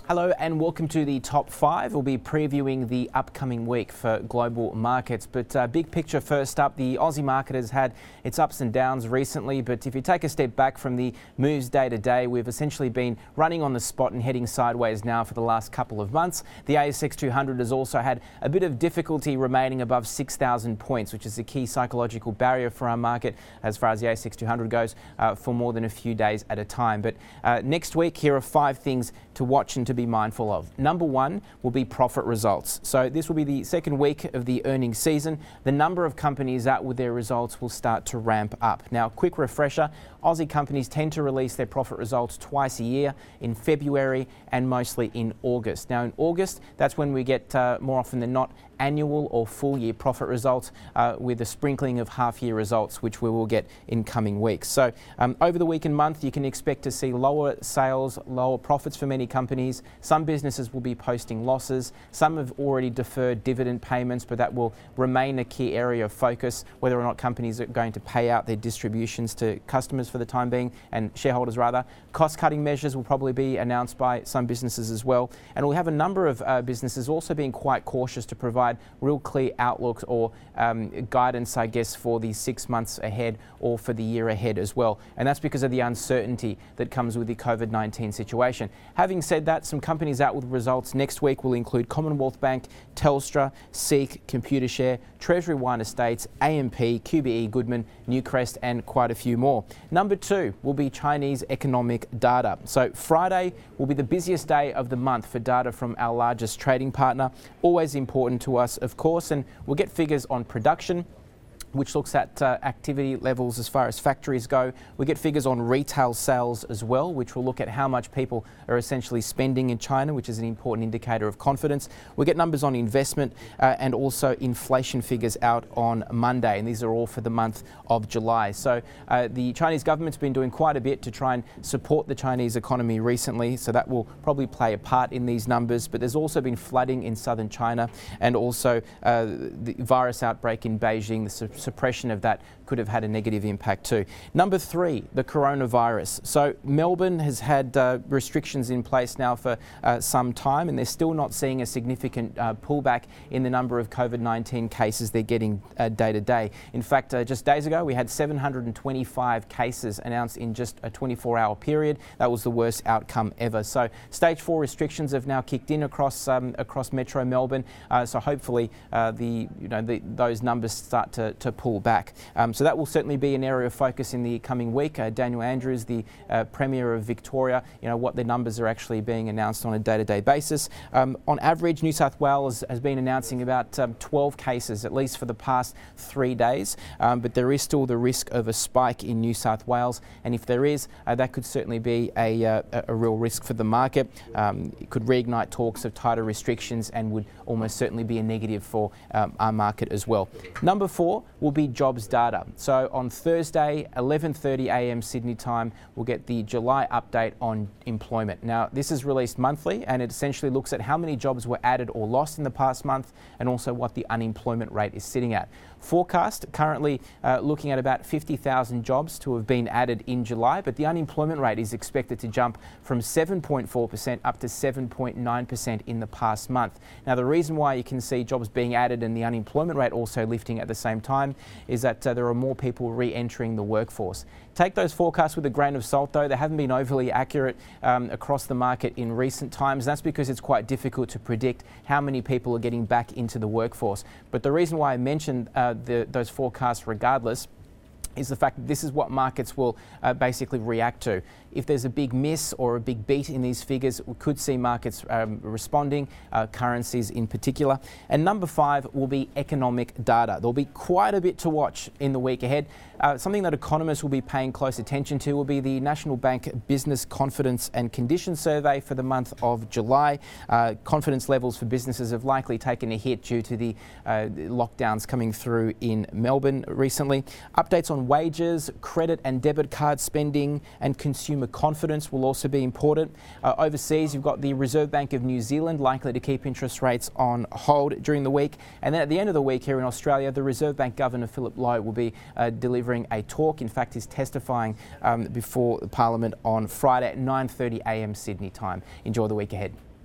Hello and welcome to the Top 5. We'll be previewing the upcoming week for global markets. But big picture first up, the Aussie market has had its ups and downs recently. But if you take a step back from the moves day to day, we've essentially been running on the spot and heading sideways now for the last couple of months. The ASX 200 has also had a bit of difficulty remaining above 6,000 points, which is a key psychological barrier for our market as far as the ASX 200 goes for more than a few days at a time. But next week, here are 5 things to watch and to be mindful of. Number 1 will be profit results. So this will be the second week of the earnings season. The number of companies out with their results will start to ramp up. Now, quick refresher, Aussie companies tend to release their profit results twice a year, in February and mostly in August. Now in August, that's when we get more often than not annual or full year profit results with a sprinkling of half year results, which we will get in coming weeks. So over the week and month, you can expect to see lower sales, lower profits for many companies. Some businesses will be posting losses. Some have already deferred dividend payments, but that will remain a key area of focus, whether or not companies are going to pay out their distributions to customers for the time being, and shareholders rather. Cost-cutting measures will probably be announced by some businesses as well. And we'll have a number of businesses also being quite cautious to provide real clear outlooks or guidance, I guess, for the 6 months ahead or for the year ahead as well. And that's because of the uncertainty that comes with the COVID-19 situation. Having said that, some companies out with results next week will include Commonwealth Bank, Telstra, Seek, Computershare, Treasury Wine Estates, AMP, QBE, Goodman, Newcrest, and quite a few more. Number 2 will be Chinese economic data. So Friday will be the busiest day of the month for data from our largest trading partner. Always important to us, of course, and we'll get figures on production, which looks at activity levels as far as factories go. We get figures on retail sales as well, which will look at how much people are essentially spending in China, which is an important indicator of confidence. We get numbers on investment and also inflation figures out on Monday, and these are all for the month of July. So the Chinese government's been doing quite a bit to try and support the Chinese economy recently, so that will probably play a part in these numbers. But there's also been flooding in southern China, and also the virus outbreak in Beijing. The suppression of that could have had a negative impact too. Number 3, the coronavirus. So Melbourne has had restrictions in place now for some time, and they're still not seeing a significant pullback in the number of COVID-19 cases they're getting day to day. In fact, just days ago, we had 725 cases announced in just a 24-hour period. That was the worst outcome ever. So stage 4 restrictions have now kicked in across Metro Melbourne. So hopefully those numbers start to pull back. So that will certainly be an area of focus in the coming week. Daniel Andrews, the Premier of Victoria, what the numbers are actually being announced on a day-to-day basis. On average, New South Wales has been announcing about 12 cases, at least for the past 3 days. But there is still the risk of a spike in New South Wales. And if there is, that could certainly be a real risk for the market. It could reignite talks of tighter restrictions and would almost certainly be a negative for our market as well. Number 4 will be jobs data. So on Thursday, 11:30 a.m. Sydney time, we'll get the July update on employment. Now, this is released monthly, and it essentially looks at how many jobs were added or lost in the past month, and also what the unemployment rate is sitting at. Forecast currently looking at about 50,000 jobs to have been added in July, but the unemployment rate is expected to jump from 7.4% up to 7.9% in the past month. Now, the reason why you can see jobs being added and the unemployment rate also lifting at the same time is that there are more people re-entering the workforce. Take those forecasts with a grain of salt, though. They haven't been overly accurate across the market in recent times. That's because it's quite difficult to predict how many people are getting back into the workforce. But the reason why I mentioned those forecasts regardless is the fact that this is what markets will basically react to. If there's a big miss or a big beat in these figures, we could see markets responding, currencies in particular. And number 5 will be economic data. There'll be quite a bit to watch in the week ahead. Something that economists will be paying close attention to will be the National Bank Business Confidence and Conditions Survey for the month of July. Confidence levels for businesses have likely taken a hit due to the lockdowns coming through in Melbourne recently. Updates on wages, credit and debit card spending, and consumer confidence will also be important. Overseas, you've got the Reserve Bank of New Zealand likely to keep interest rates on hold during the week. And then at the end of the week here in Australia, the Reserve Bank Governor Philip Lowe will be delivering a talk. In fact, he's testifying before Parliament on Friday at 9:30 a.m. Sydney time. Enjoy the week ahead.